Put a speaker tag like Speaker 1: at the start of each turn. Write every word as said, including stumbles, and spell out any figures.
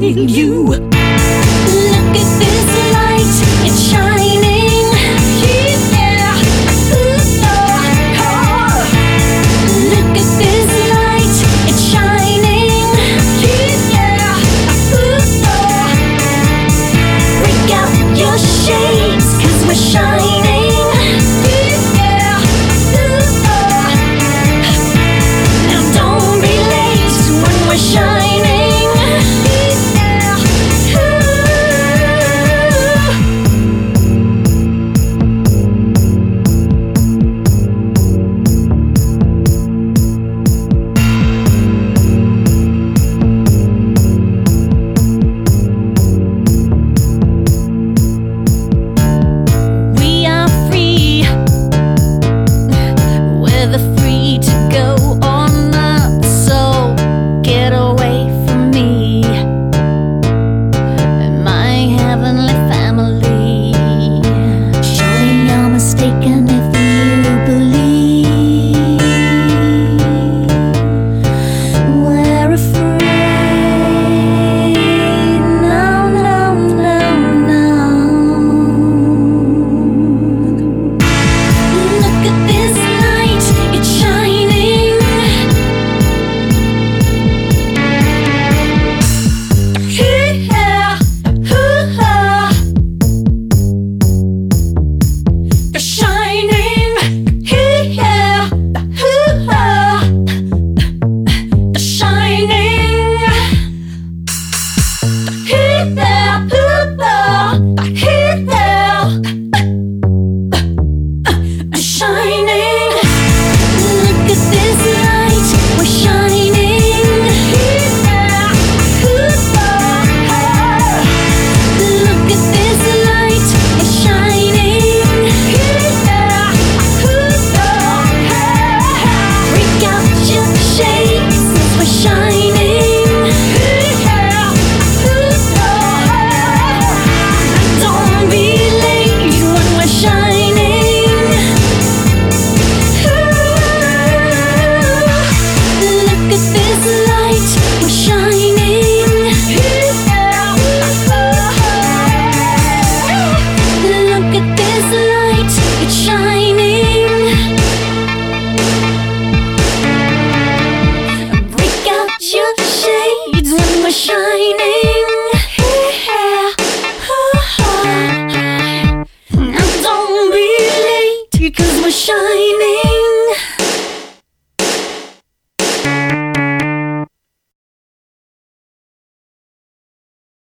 Speaker 1: need you. Look at this light, it's shining. Yeah. Ooh, oh, oh. Look at this light, it's shining. Yeah. Ooh, oh. Break out your shades, 'cause we're shining. Yeah. Ooh, oh. Now don't be late when we're shining. Yeah. We are free, whether free to go or not, so get away from me and my heavenly family. Surely you're mistaken if you believe we're afraid. No, no, no, no. Look at this light, it's shining. Yeah, ooh, oh. It's shining. Yeah, ooh, oh. It's shining. Yeah, ooh, oh. Yeah. Shining. Look at this light, we're shining. Yeah. Ooh, oh. Look at this light, it's shining. Yeah. Ooh, oh. Break out your shades, we're shining. Yeah. Ooh, oh. Don't be late when we're shining. Look at this light, we're shining. Yeah. Look at this light, it's shining. Break out your shades when we're shining. Yeah. Now don't be late, 'cause we're shining.